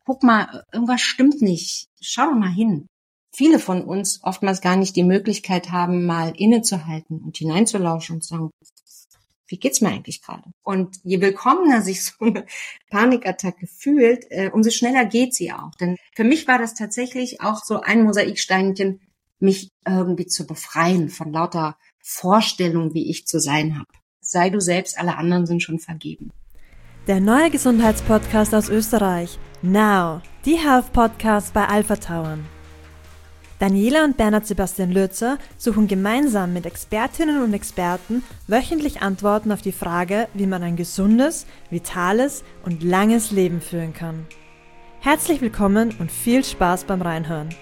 guck mal, irgendwas stimmt nicht. Schau doch mal hin. Viele von uns oftmals gar nicht die Möglichkeit haben, mal innezuhalten und hineinzulauschen und zu sagen, wie geht's mir eigentlich gerade? Und je willkommener sich so eine Panikattacke fühlt, umso schneller geht sie auch. Denn für mich war das tatsächlich auch so ein Mosaiksteinchen, mich irgendwie zu befreien von lauter Vorstellungen, wie ich zu sein habe. Sei du selbst, alle anderen sind schon vergeben. Der neue Gesundheitspodcast aus Österreich. Now, die Health Podcast bei Alpha Tauern. Daniela und Bernhard Sebastian Lürzer suchen gemeinsam mit Expertinnen und Experten wöchentlich Antworten auf die Frage, wie man ein gesundes, vitales und langes Leben führen kann. Herzlich willkommen und viel Spaß beim Reinhören.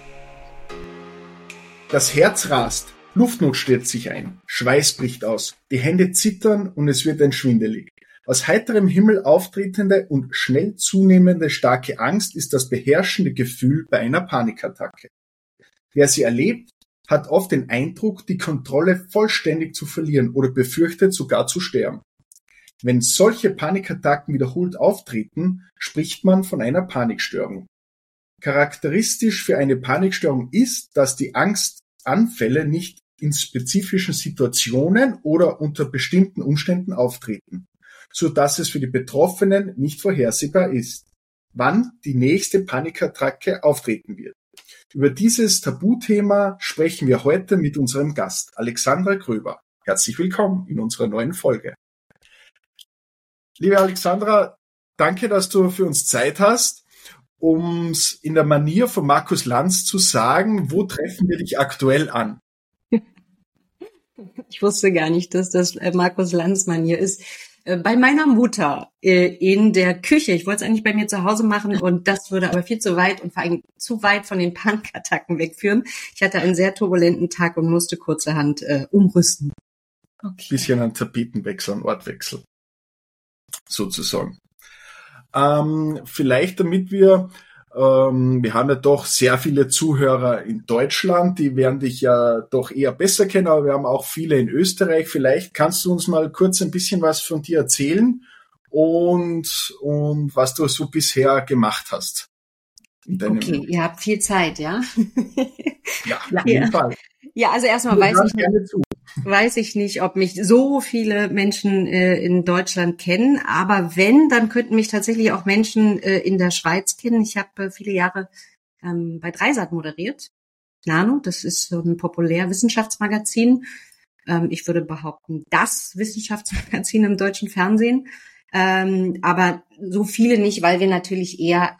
Das Herz rast, Luftnot stellt sich ein, Schweiß bricht aus, die Hände zittern und es wird ein schwindelig. Aus heiterem Himmel auftretende und schnell zunehmende starke Angst ist das beherrschende Gefühl bei einer Panikattacke. Wer sie erlebt, hat oft den Eindruck, die Kontrolle vollständig zu verlieren oder befürchtet sogar zu sterben. Wenn solche Panikattacken wiederholt auftreten, spricht man von einer Panikstörung. Charakteristisch für eine Panikstörung ist, dass die Angstanfälle nicht in spezifischen Situationen oder unter bestimmten Umständen auftreten, so dass es für die Betroffenen nicht vorhersehbar ist, wann die nächste Panikattacke auftreten wird. Über dieses Tabuthema sprechen wir heute mit unserem Gast, Alexandra Gröber. Herzlich willkommen in unserer neuen Folge. Liebe Alexandra, danke, dass du für uns Zeit hast, um es in der Manier von Markus Lanz zu sagen. Wo treffen wir dich aktuell an? Ich wusste gar nicht, dass das Markus Lanz Manier ist. Bei meiner Mutter in der Küche. Ich wollte es eigentlich bei mir zu Hause machen und das würde aber viel zu weit und vor allem zu weit von den Panikattacken wegführen. Ich hatte einen sehr turbulenten Tag und musste kurzerhand umrüsten. Okay. Bisschen ein Tapetenwechsel, ein Ortwechsel, sozusagen. Vielleicht damit wir haben ja doch sehr viele Zuhörer in Deutschland, die werden dich ja doch eher besser kennen, aber wir haben auch viele in Österreich. Vielleicht kannst du uns mal kurz ein bisschen was von dir erzählen und was du so bisher gemacht hast. Okay, ihr habt viel Zeit, ja? Ja, auf jeden Fall. Ja, also erstmal weiß ich nicht, ob mich so viele Menschen in Deutschland kennen, aber wenn, dann könnten mich tatsächlich auch Menschen in der Schweiz kennen. Ich habe viele Jahre bei Dreisat moderiert. Nano, das ist so ein Populärwissenschaftsmagazin. Ich würde behaupten, das Wissenschaftsmagazin im deutschen Fernsehen. Aber so viele nicht, weil wir natürlich eher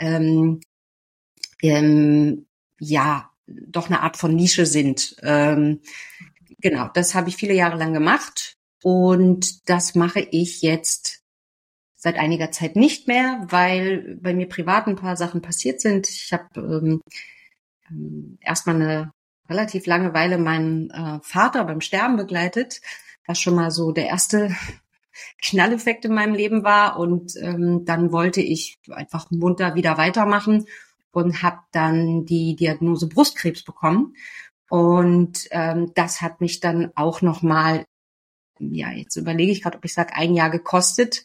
doch eine Art von Nische sind. Genau, das habe ich viele Jahre lang gemacht und das mache ich jetzt seit einiger Zeit nicht mehr, weil bei mir privat ein paar Sachen passiert sind. Ich habe erstmal eine relativ lange Weile meinen Vater beim Sterben begleitet, was schon mal so der erste Knalleffekt in meinem Leben war und dann wollte ich einfach munter wieder weitermachen und habe dann die Diagnose Brustkrebs bekommen. Und das hat mich dann auch nochmal, ja, jetzt überlege ich gerade, ob ich sage, 1 Jahr gekostet.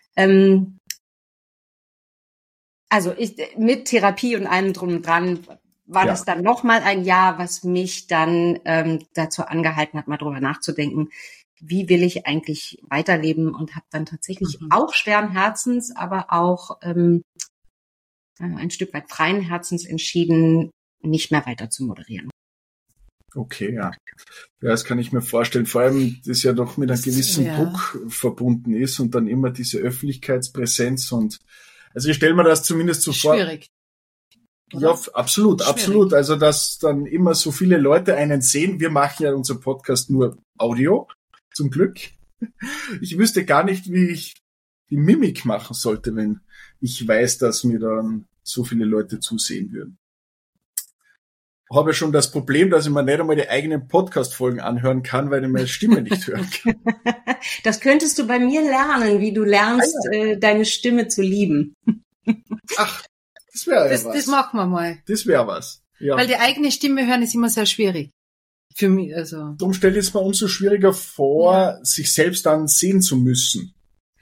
Also mit Therapie und allem drum und dran war das dann nochmal 1 Jahr, was mich dann dazu angehalten hat, mal drüber nachzudenken, wie will ich eigentlich weiterleben und habe dann tatsächlich auch schweren Herzens, aber auch ein Stück weit freien Herzens entschieden, nicht mehr weiter zu moderieren. Okay, ja. Ja, das kann ich mir vorstellen. Vor allem, das ja doch mit einem gewissen Druck verbunden ist und dann immer diese Öffentlichkeitspräsenz und, also ich stelle mir das zumindest so vor. Schwierig. Oder? Ja, absolut, schwierig. Absolut. Also, dass dann immer so viele Leute einen sehen. Wir machen ja unser Podcast nur Audio, zum Glück. Ich wüsste gar nicht, wie ich die Mimik machen sollte, wenn ich weiß, dass mir dann so viele Leute zusehen würden. Habe schon das Problem, dass ich mir nicht einmal die eigenen Podcast-Folgen anhören kann, weil ich meine Stimme nicht hören kann. Das könntest du bei mir lernen, wie du lernst, deine Stimme zu lieben. Ach, das wäre was. Das machen wir mal. Das wäre was. Ja. Weil die eigene Stimme hören ist immer sehr schwierig. Für mich, also. Darum stelle ich es mir umso schwieriger vor, sich selbst dann sehen zu müssen.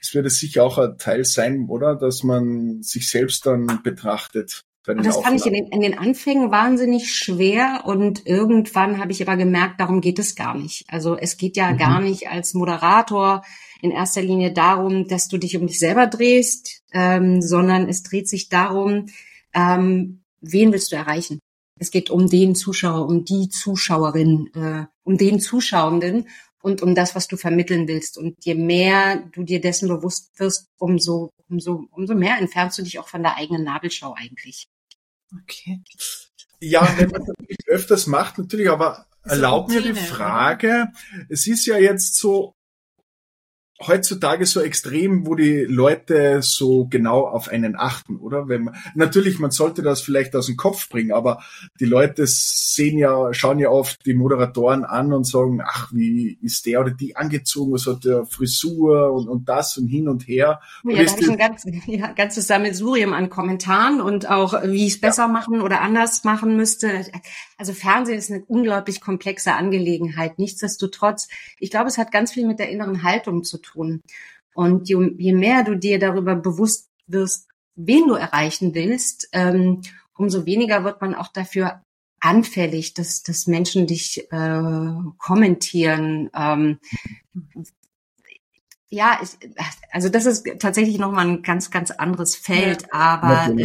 es wird sicher auch ein Teil sein, oder? Dass man sich selbst dann betrachtet. Und das fand ich in den Anfängen wahnsinnig schwer und irgendwann habe ich aber gemerkt, darum geht es gar nicht. Also es geht ja gar nicht als Moderator in erster Linie darum, dass du dich um dich selber drehst, sondern es dreht sich darum, wen willst du erreichen? Es geht um den Zuschauer, um die Zuschauerin, um den Zuschauenden und um das, was du vermitteln willst. Und je mehr du dir dessen bewusst wirst, umso mehr entfernst du dich auch von der eigenen Nabelschau eigentlich. Okay. Ja, wenn man das nicht öfters macht, natürlich, aber erlaub mir die Frage, es ist ja jetzt so, heutzutage so extrem, wo die Leute so genau auf einen achten, oder? Natürlich, man sollte das vielleicht aus dem Kopf bringen, aber die Leute schauen ja oft die Moderatoren an und sagen, ach, wie ist der oder die angezogen, was hat der Frisur und das und hin und her. Ja, da habe ich ein ganzes Sammelsurium an Kommentaren und auch, wie ich es besser machen oder anders machen müsste. Also Fernsehen ist eine unglaublich komplexe Angelegenheit. Nichtsdestotrotz, ich glaube, es hat ganz viel mit der inneren Haltung zu tun. Und je mehr du dir darüber bewusst wirst, wen du erreichen willst, umso weniger wird man auch dafür anfällig, dass Menschen dich kommentieren. Also das ist tatsächlich nochmal ein ganz, ganz anderes Feld. Aber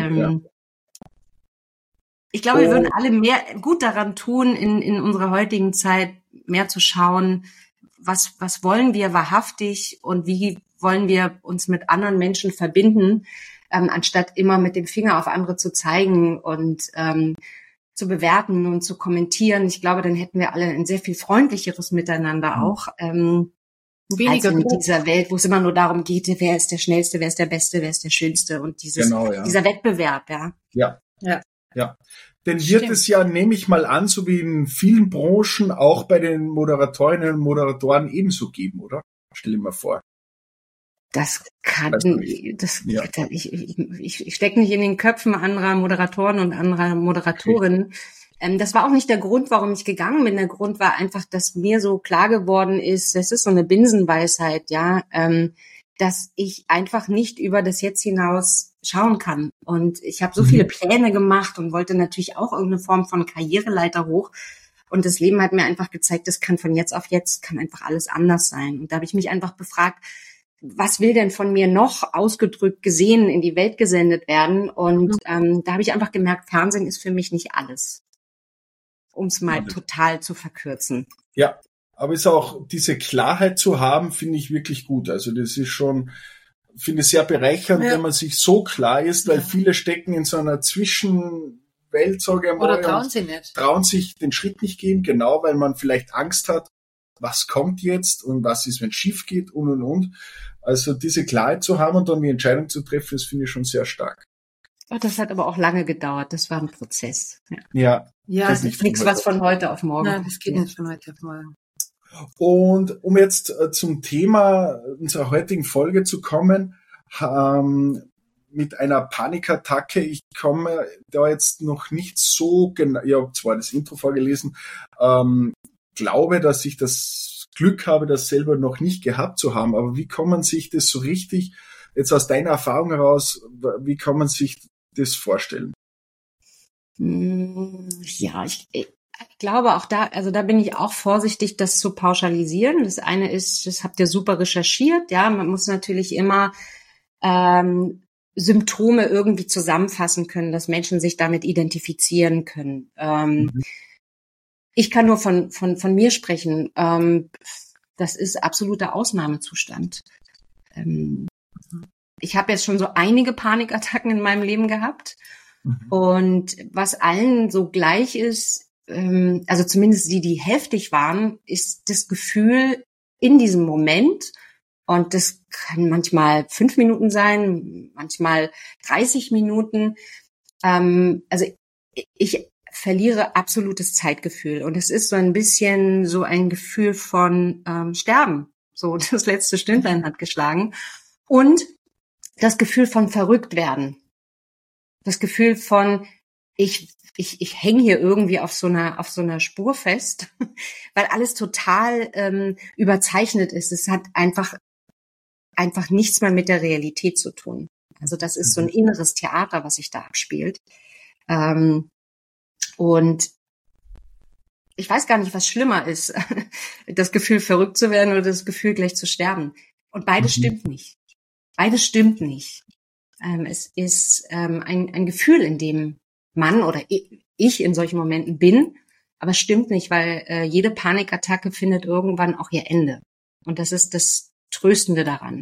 ich glaube, wir würden alle mehr gut daran tun, in unserer heutigen Zeit mehr zu schauen, was wollen wir wahrhaftig und wie wollen wir uns mit anderen Menschen verbinden, anstatt immer mit dem Finger auf andere zu zeigen und zu bewerten und zu kommentieren. Ich glaube, dann hätten wir alle ein sehr viel freundlicheres Miteinander auch. Weniger in dieser Welt, wo es immer nur darum geht, wer ist der Schnellste, wer ist der Beste, wer ist der Schönste und dieser Wettbewerb, Ja. Denn wird es ja, nehme ich mal an, so wie in vielen Branchen auch bei den Moderatoren ebenso geben, oder? Stell dir mal vor. Ich stecke nicht in den Köpfen anderer Moderatoren und anderer Moderatorinnen. Okay. Das war auch nicht der Grund, warum ich gegangen bin. Der Grund war einfach, dass mir so klar geworden ist, das ist so eine Binsenweisheit, dass ich einfach nicht über das Jetzt hinaus schauen kann. Und ich habe so viele Pläne gemacht und wollte natürlich auch irgendeine Form von Karriereleiter hoch. Und das Leben hat mir einfach gezeigt, das kann von jetzt auf jetzt, kann einfach alles anders sein. Und da habe ich mich einfach befragt, was will denn von mir noch ausgedrückt, gesehen, in die Welt gesendet werden? Und da habe ich einfach gemerkt, Fernsehen ist für mich nicht alles. Um es mal total zu verkürzen. Ja. Aber ist auch diese Klarheit zu haben, finde ich wirklich gut. Also das ist schon, finde ich sehr bereichernd, wenn man sich so klar ist, weil viele stecken in so einer Zwischenwelt, sage ich mal. Oder trauen sie nicht. Trauen sich den Schritt nicht gehen, genau, weil man vielleicht Angst hat, was kommt jetzt und was ist, wenn es schief geht und. Also diese Klarheit zu haben und dann die Entscheidung zu treffen, das finde ich schon sehr stark. Das hat aber auch lange gedauert. Das war ein Prozess. Ja. Das ist nichts, was von heute auf morgen. Nein, das geht nicht von heute auf morgen. Und um jetzt zum Thema unserer heutigen Folge zu kommen, mit einer Panikattacke, ich komme da jetzt noch nicht so genau, ich habe zwar das Intro vorgelesen, glaube, dass ich das Glück habe, das selber noch nicht gehabt zu haben, aber wie kann man sich das so richtig, jetzt aus deiner Erfahrung heraus, wie kann man sich das vorstellen? Ja, ich glaube auch da bin ich auch vorsichtig, das zu pauschalisieren. Das eine ist, das habt ihr super recherchiert, man muss natürlich immer Symptome irgendwie zusammenfassen können, dass Menschen sich damit identifizieren können. Ich kann nur von mir sprechen. Das ist absoluter Ausnahmezustand. Ich habe jetzt schon so einige Panikattacken in meinem Leben gehabt. Und was allen so gleich ist, also zumindest die heftig waren, ist das Gefühl in diesem Moment, und das kann manchmal 5 Minuten sein, manchmal 30 Minuten, also ich verliere absolutes Zeitgefühl und es ist so ein bisschen so ein Gefühl von Sterben, so das letzte Stündlein hat geschlagen und das Gefühl von verrückt werden, das Gefühl von ich hänge hier irgendwie auf so einer Spur fest, weil alles total überzeichnet ist. Es hat einfach einfach nichts mehr mit der Realität zu tun. Also das ist so ein inneres Theater, was sich da abspielt. Und ich weiß gar nicht, was schlimmer ist, das Gefühl, verrückt zu werden oder das Gefühl, gleich zu sterben. Und beides stimmt nicht. Beides stimmt nicht. Es ist ein Gefühl, in dem man oder ich in solchen Momenten bin, aber stimmt nicht, weil jede Panikattacke findet irgendwann auch ihr Ende. Und das ist das Tröstende daran.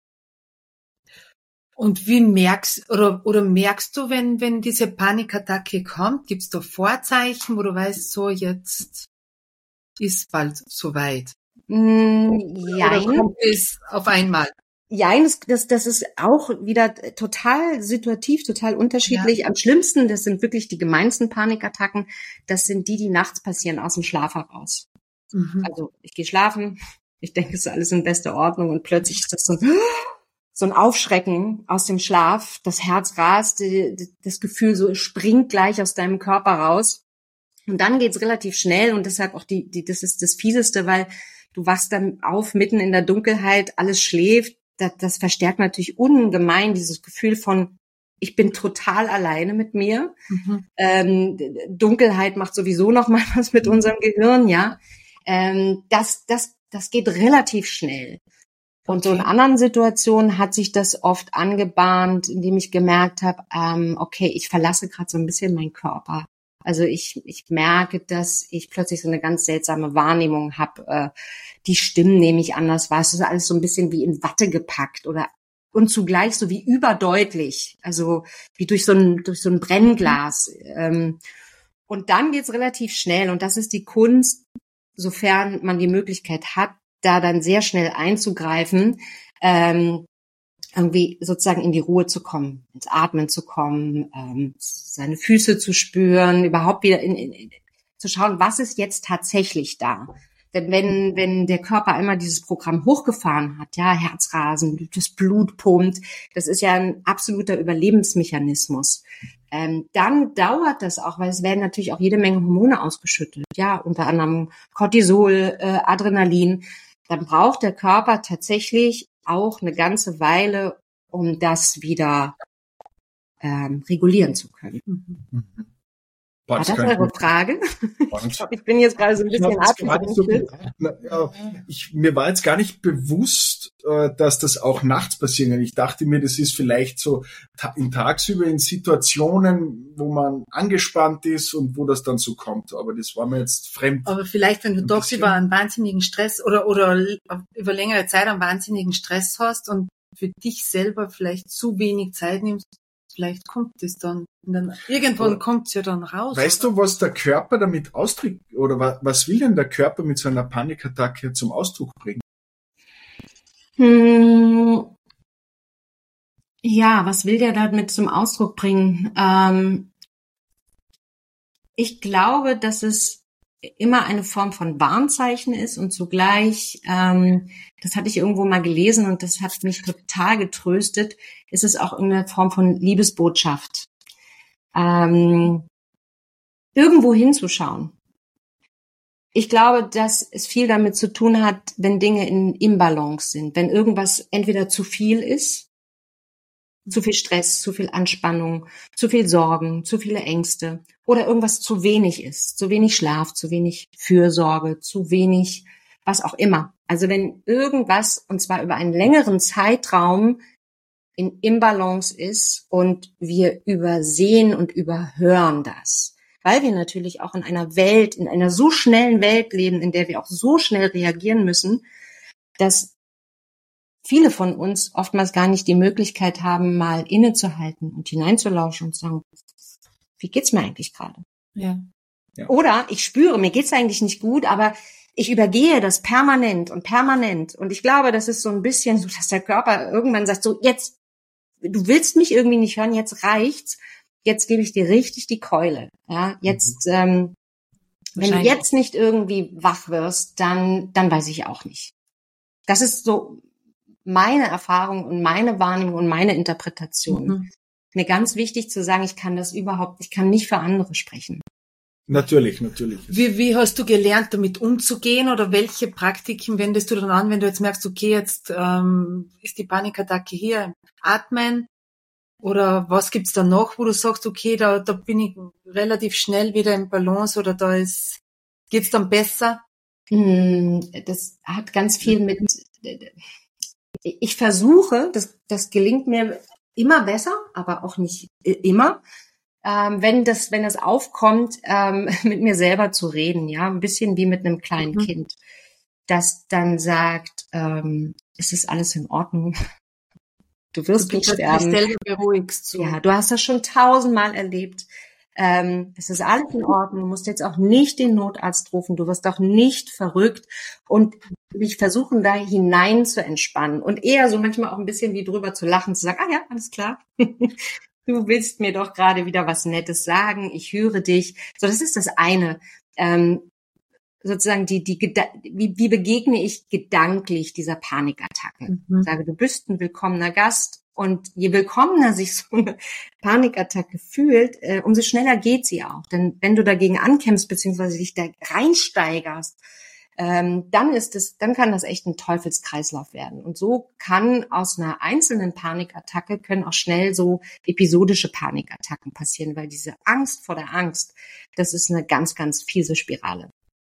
Und wie merkst du, wenn diese Panikattacke kommt, gibt's da Vorzeichen, wo du weißt, so jetzt ist bald soweit? Oder Jein. kommt es auf einmal? Jein, das ist auch wieder total situativ, total unterschiedlich. Ja. Am schlimmsten, das sind wirklich die gemeinsten Panikattacken, das sind die nachts passieren aus dem Schlaf heraus. Also ich gehe schlafen, ich denke, es ist alles in bester Ordnung und plötzlich ist das so ein Aufschrecken aus dem Schlaf, das Herz rast, das Gefühl so, es springt gleich aus deinem Körper raus. Und dann geht's relativ schnell und deshalb auch das ist das Fieseste, weil du wachst dann auf mitten in der Dunkelheit, alles schläft. Das verstärkt natürlich ungemein dieses Gefühl von, ich bin total alleine mit mir. Dunkelheit macht sowieso noch mal was mit unserem Gehirn, ja. Das geht relativ schnell. Und so in anderen Situationen hat sich das oft angebahnt, indem ich gemerkt habe, okay, ich verlasse gerade so ein bisschen meinen Körper. Also ich merke, dass ich plötzlich so eine ganz seltsame Wahrnehmung habe. Die Stimmen nehme ich anders wahr. Es ist alles so ein bisschen wie in Watte gepackt und zugleich so wie überdeutlich. Also wie durch so ein Brennglas. Und dann geht's relativ schnell. Und das ist die Kunst, sofern man die Möglichkeit hat, da dann sehr schnell einzugreifen, irgendwie sozusagen in die Ruhe zu kommen, ins Atmen zu kommen, seine Füße zu spüren, überhaupt wieder zu schauen, was ist jetzt tatsächlich da. Denn wenn der Körper einmal dieses Programm hochgefahren hat, ja, Herzrasen, das Blut pumpt, das ist ja ein absoluter Überlebensmechanismus. Dann dauert das auch, weil es werden natürlich auch jede Menge Hormone ausgeschüttet, ja, unter anderem Cortisol, Adrenalin. Dann braucht der Körper tatsächlich auch eine ganze Weile, um das wieder regulieren zu können. War das eure Frage? Ich bin jetzt gerade so ein bisschen abgelenkt. Mir war jetzt gar nicht bewusst, dass das auch nachts passieren kann. Ich dachte mir, das ist vielleicht so tagsüber in Situationen, wo man angespannt ist und wo das dann so kommt. Aber das war mir jetzt fremd. Aber vielleicht, wenn du doch über einen wahnsinnigen Stress oder über längere Zeit einen wahnsinnigen Stress hast und für dich selber vielleicht zu wenig Zeit nimmst, vielleicht kommt es dann. Und dann irgendwann kommt es ja dann raus. Weißt du, was der Körper damit ausdrückt? Oder was will denn der Körper mit so einer Panikattacke zum Ausdruck bringen? Ja, was will der damit zum Ausdruck bringen? Ich glaube, dass es immer eine Form von Warnzeichen ist und zugleich, das hatte ich irgendwo mal gelesen und das hat mich total getröstet, ist es auch irgendeine Form von Liebesbotschaft. Irgendwo hinzuschauen. Ich glaube, dass es viel damit zu tun hat, wenn Dinge in Imbalance sind, wenn irgendwas entweder zu viel ist, zu viel Stress, zu viel Anspannung, zu viel Sorgen, zu viele Ängste oder irgendwas zu wenig ist, zu wenig Schlaf, zu wenig Fürsorge, zu wenig, was auch immer. Also wenn irgendwas, und zwar über einen längeren Zeitraum, in Imbalance ist und wir übersehen und überhören das, weil wir natürlich auch in einer so schnellen Welt leben, in der wir auch so schnell reagieren müssen, dass viele von uns oftmals gar nicht die Möglichkeit haben, mal innezuhalten und hineinzulauschen und zu sagen, wie geht's mir eigentlich gerade? Ja. Oder ich spüre, mir geht's eigentlich nicht gut, aber ich übergehe das permanent und permanent. Und ich glaube, das ist so ein bisschen so, dass der Körper irgendwann sagt, so jetzt, du willst mich irgendwie nicht hören, jetzt reicht's. Jetzt gebe ich dir richtig die Keule. Ja, jetzt, wenn du jetzt nicht irgendwie wach wirst, dann weiß ich auch nicht. Das ist so meine Erfahrung und meine Wahrnehmung und meine Interpretation. Mir ganz wichtig zu sagen, ich kann nicht für andere sprechen. Natürlich. Wie hast du gelernt, damit umzugehen, oder welche Praktiken wendest du dann an, wenn du jetzt merkst, okay, jetzt ist die Panikattacke hier, atmen, oder was gibt's da noch, wo du sagst, okay, da bin ich relativ schnell wieder im Balance, oder geht's dann besser? Das hat ganz viel mit, ich versuche, das gelingt mir immer besser, aber auch nicht immer, wenn das aufkommt, mit mir selber zu reden, ja, ein bisschen wie mit einem kleinen Kind, das dann sagt, es ist alles in Ordnung, du wirst nicht sterben. Du selber beruhigst. So. Ja, du hast das schon 1000-mal erlebt. Es ist alles in Ordnung, du musst jetzt auch nicht den Notarzt rufen, du wirst auch nicht verrückt, und mich versuchen, da hinein zu entspannen und eher so manchmal auch ein bisschen wie drüber zu lachen, zu sagen, ja, alles klar, du willst mir doch gerade wieder was Nettes sagen, ich höre dich. So, das ist das eine. Sozusagen wie begegne ich gedanklich dieser Panikattacke? Ich sage, du bist ein willkommener Gast. Und je willkommener sich so eine Panikattacke fühlt, umso schneller geht sie auch. Denn wenn du dagegen ankämpfst, beziehungsweise dich da reinsteigerst, dann kann das echt ein Teufelskreislauf werden. Und so kann aus einer einzelnen Panikattacke können auch schnell so episodische Panikattacken passieren, weil diese Angst vor der Angst, das ist eine ganz, ganz fiese Spirale.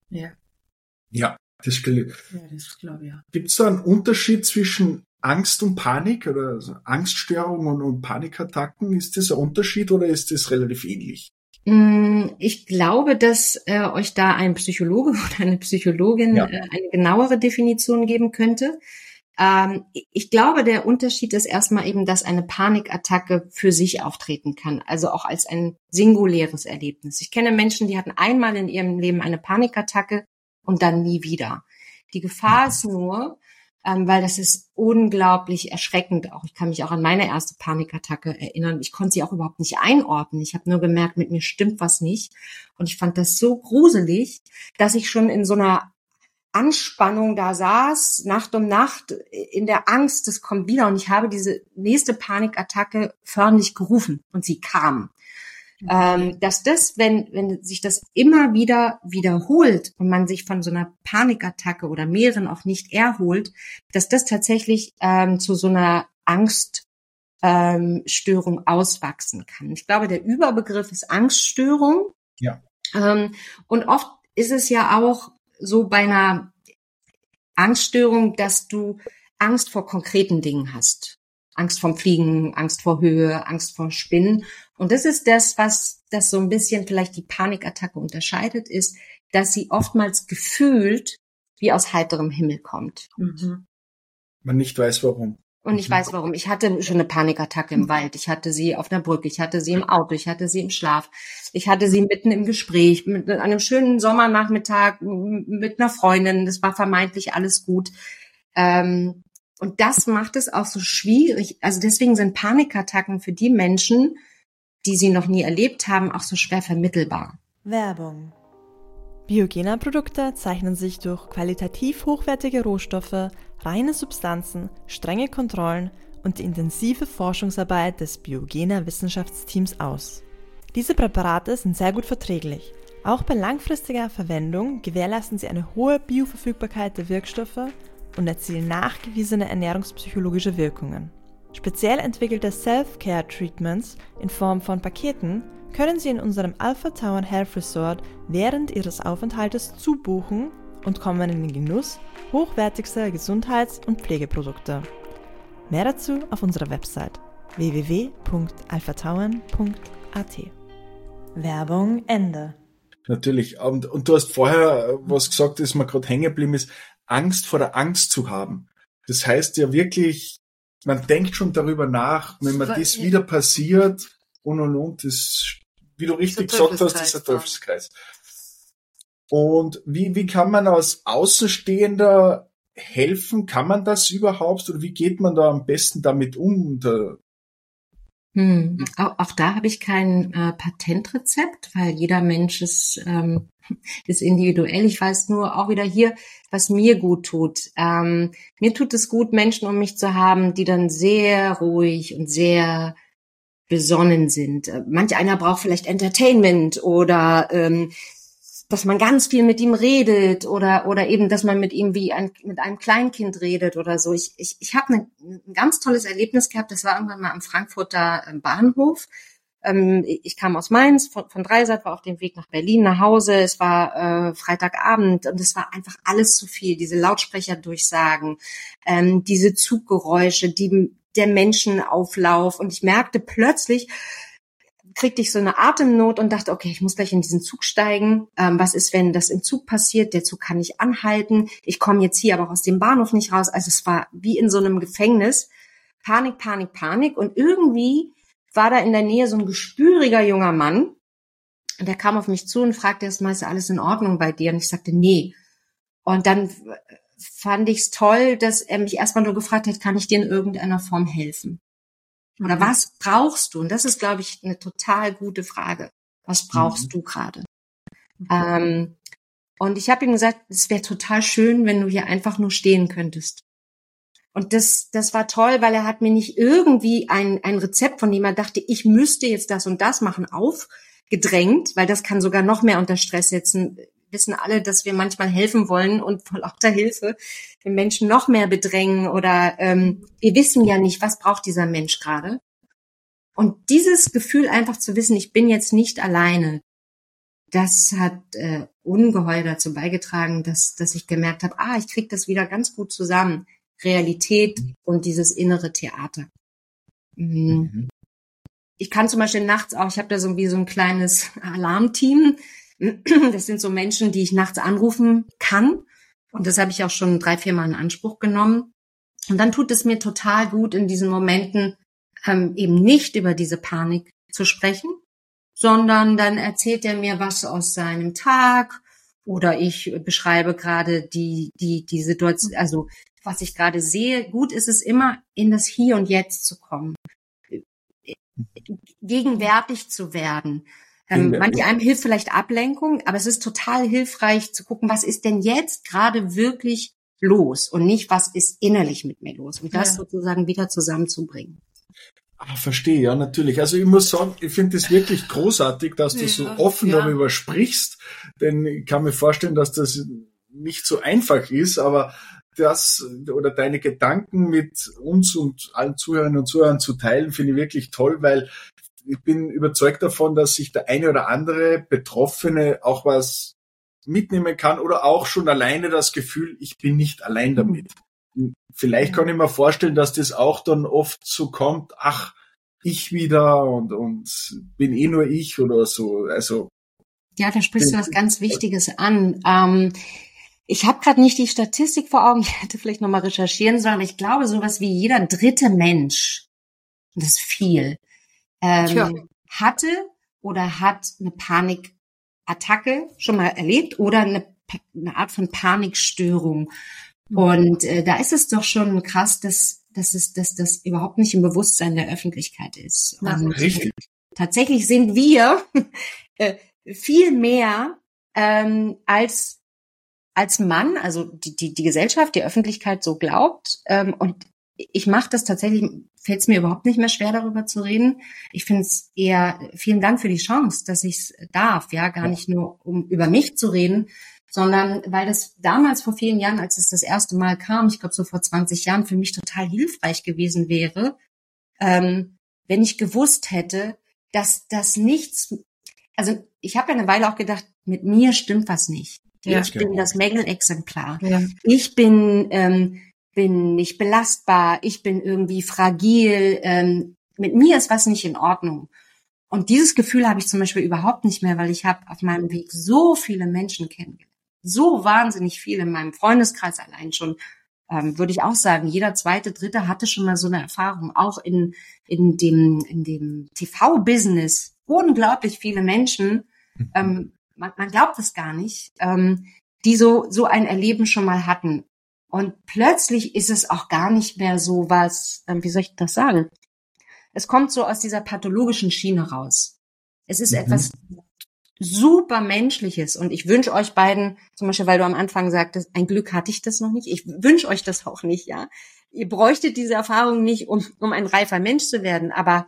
Ja, das glaube ich, ja. Gibt es da einen Unterschied zwischen Angst und Panik, oder also Angststörungen und Panikattacken? Ist das ein Unterschied oder ist das relativ ähnlich? Ich glaube, dass euch da ein Psychologe oder eine Psychologin eine genauere Definition geben könnte. Ich glaube, der Unterschied ist erstmal eben, dass eine Panikattacke für sich auftreten kann, also auch als ein singuläres Erlebnis. Ich kenne Menschen, die hatten einmal in ihrem Leben eine Panikattacke und dann nie wieder. Die Gefahr ist nur, weil das ist unglaublich erschreckend auch. Ich kann mich auch an meine erste Panikattacke erinnern. Ich konnte sie auch überhaupt nicht einordnen. Ich habe nur gemerkt, mit mir stimmt was nicht. Und ich fand das so gruselig, dass ich schon in so einer Anspannung da saß, Nacht um Nacht, in der Angst, das kommt wieder. Und ich habe diese nächste Panikattacke förmlich gerufen und sie kam. Dass das, wenn sich das immer wieder wiederholt und man sich von so einer Panikattacke oder mehreren auch nicht erholt, dass das tatsächlich zu so einer Angststörung auswachsen kann. Ich glaube, der Überbegriff ist Angststörung. Ja. Und oft ist es ja auch so bei einer Angststörung, dass du Angst vor konkreten Dingen hast. Angst vorm Fliegen, Angst vor Höhe, Angst vor Spinnen. Und das ist das, was das so ein bisschen vielleicht die Panikattacke unterscheidet, ist, dass sie oftmals gefühlt wie aus heiterem Himmel kommt. Man nicht weiß, warum. Und ich weiß warum. Ich hatte schon eine Panikattacke im Wald. Ich hatte sie auf einer Brücke. Ich hatte sie im Auto. Ich hatte sie im Schlaf. Ich hatte sie mitten im Gespräch, mit einem schönen Sommernachmittag mit einer Freundin. Das war vermeintlich alles gut. Und das macht es auch so schwierig. Also deswegen sind Panikattacken für die Menschen, die sie noch nie erlebt haben, auch so schwer vermittelbar. Werbung. Biogena-Produkte zeichnen sich durch qualitativ hochwertige Rohstoffe, reine Substanzen, strenge Kontrollen und die intensive Forschungsarbeit des Biogena-Wissenschaftsteams aus. Diese Präparate sind sehr gut verträglich. Auch bei langfristiger Verwendung gewährleisten sie eine hohe Bioverfügbarkeit der Wirkstoffe und erzielen nachgewiesene ernährungspsychologische Wirkungen. Speziell entwickelte Self-Care-Treatments in Form von Paketen können Sie in unserem Alpha Tauern Health Resort während Ihres Aufenthaltes zubuchen und kommen in den Genuss hochwertigster Gesundheits- und Pflegeprodukte. Mehr dazu auf unserer Website www.alphatauern.at. Werbung Ende. Natürlich. Und du hast vorher was gesagt, das mir gerade hängen geblieben ist, Angst vor der Angst zu haben. Das heißt ja wirklich, man denkt schon darüber nach, wenn man das wieder passiert und, das, wie du richtig gesagt hast, ist ein Teufelskreis. Und wie kann man als Außenstehender helfen? Kann man das überhaupt? Oder wie geht man da am besten damit um? Auch da habe ich kein Patentrezept, weil jeder Mensch ist individuell. Ich weiß nur auch wieder hier, was mir gut tut. Mir tut es gut, Menschen um mich zu haben, die dann sehr ruhig und sehr besonnen sind. Manch einer braucht vielleicht Entertainment oder dass man ganz viel mit ihm redet oder eben, dass man mit ihm mit einem Kleinkind redet oder so. Ich habe ein ganz tolles Erlebnis gehabt. Das war irgendwann mal am Frankfurter Bahnhof. Ich kam aus Mainz von Dreisat, war auf dem Weg nach Berlin nach Hause. Es war Freitagabend und es war einfach alles zu viel. Diese Lautsprecherdurchsagen, diese Zuggeräusche, der Menschenauflauf. Und ich merkte plötzlich, kriegte ich so eine Atemnot und dachte, okay, ich muss gleich in diesen Zug steigen. Was ist, wenn das im Zug passiert? Der Zug kann nicht anhalten. Ich komme jetzt hier aber auch aus dem Bahnhof nicht raus. Also es war wie in so einem Gefängnis. Panik, Panik, Panik. Und irgendwie war da in der Nähe so ein gespüriger junger Mann. Und der kam auf mich zu und fragte erstmal, ist alles in Ordnung bei dir? Und ich sagte, nee. Und dann fand ich es toll, dass er mich erstmal nur gefragt hat, kann ich dir in irgendeiner Form helfen? Oder was brauchst du? Und das ist, glaube ich, eine total gute Frage. Was brauchst du gerade? Und ich habe ihm gesagt, es wäre total schön, wenn du hier einfach nur stehen könntest. Und das war toll, weil er hat mir nicht irgendwie ein Rezept, von dem er dachte, ich müsste jetzt das und das machen, aufgedrängt, weil das kann sogar noch mehr unter Stress setzen. Wissen alle, dass wir manchmal helfen wollen und vor lauter Hilfe den Menschen noch mehr bedrängen oder wir wissen ja nicht, was braucht dieser Mensch gerade. Und dieses Gefühl einfach zu wissen, ich bin jetzt nicht alleine, das hat ungeheuer dazu beigetragen, dass ich gemerkt habe, ich kriege das wieder ganz gut zusammen. Realität und dieses innere Theater. Ich kann zum Beispiel nachts auch, ich habe da so ein kleines Alarmteam. Das sind so Menschen, die ich nachts anrufen kann. Und das habe ich auch schon 3-4 Mal in Anspruch genommen. Und dann tut es mir total gut, in diesen Momenten eben nicht über diese Panik zu sprechen, sondern dann erzählt er mir was aus seinem Tag oder ich beschreibe gerade die Situation, also was ich gerade sehe. Gut ist es immer, in das Hier und Jetzt zu kommen, gegenwärtig zu werden. Manch einem hilft vielleicht Ablenkung, aber es ist total hilfreich zu gucken, was ist denn jetzt gerade wirklich los und nicht, was ist innerlich mit mir los und das sozusagen wieder zusammenzubringen. Verstehe, ja, natürlich. Also ich muss sagen, ich finde es wirklich großartig, dass du so offen darüber sprichst, denn ich kann mir vorstellen, dass das nicht so einfach ist, aber das oder deine Gedanken mit uns und allen Zuhörerinnen und Zuhörern zu teilen, finde ich wirklich toll, weil ich bin überzeugt davon, dass sich der eine oder andere Betroffene auch was mitnehmen kann oder auch schon alleine das Gefühl, ich bin nicht allein damit. Vielleicht kann ich mir vorstellen, dass das auch dann oft so kommt, ich wieder und bin nur ich oder so. Also ja, da sprichst du was ganz Wichtiges an. Ich habe gerade nicht die Statistik vor Augen, ich hätte vielleicht nochmal recherchieren sollen, aber ich glaube, sowas wie jeder 3. Mensch, und das ist viel, hatte oder hat eine Panikattacke schon mal erlebt oder eine Art von Panikstörung. Und da ist es doch schon krass, dass das überhaupt nicht im Bewusstsein der Öffentlichkeit ist. Und richtig. Tatsächlich sind wir viel mehr als Mann, also die Gesellschaft, die Öffentlichkeit so glaubt. Und ich mache das tatsächlich, fällt es mir überhaupt nicht mehr schwer, darüber zu reden. Ich finde es eher, vielen Dank für die Chance, dass ich es darf, gar nicht nur, um über mich zu reden, sondern weil das damals vor vielen Jahren, als es das erste Mal kam, ich glaube so vor 20 Jahren, für mich total hilfreich gewesen wäre, wenn ich gewusst hätte, dass das nichts, also ich habe ja eine Weile auch gedacht, mit mir stimmt was nicht. Ich bin das Mängelexemplar. Ja. Ich bin nicht belastbar. Ich bin irgendwie fragil. Mit mir ist was nicht in Ordnung. Und dieses Gefühl habe ich zum Beispiel überhaupt nicht mehr, weil ich habe auf meinem Weg so viele Menschen kennengelernt. So wahnsinnig viele in meinem Freundeskreis allein schon. Würde ich auch sagen, jeder 2., 3. hatte schon mal so eine Erfahrung. Auch in dem TV-Business. Unglaublich viele Menschen. Man glaubt es gar nicht, die so ein Erleben schon mal hatten. Und plötzlich ist es auch gar nicht mehr so was, wie soll ich das sagen? Es kommt so aus dieser pathologischen Schiene raus. Es ist etwas super Menschliches. Und ich wünsche euch beiden, zum Beispiel, weil du am Anfang sagtest, ein Glück hatte ich das noch nicht. Ich wünsche euch das auch nicht, ja. Ihr bräuchtet diese Erfahrung nicht, um ein reifer Mensch zu werden. Aber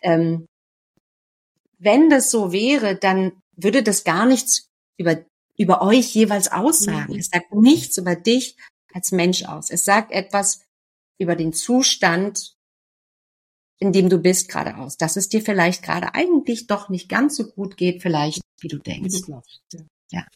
wenn das so wäre, dann würde das gar nichts über euch jeweils aussagen. Es sagt nichts über dich als Mensch aus. Es sagt etwas über den Zustand, in dem du bist, gerade aus. Dass es dir vielleicht gerade eigentlich doch nicht ganz so gut geht, vielleicht, wie du denkst. Wie du glaubst, ja.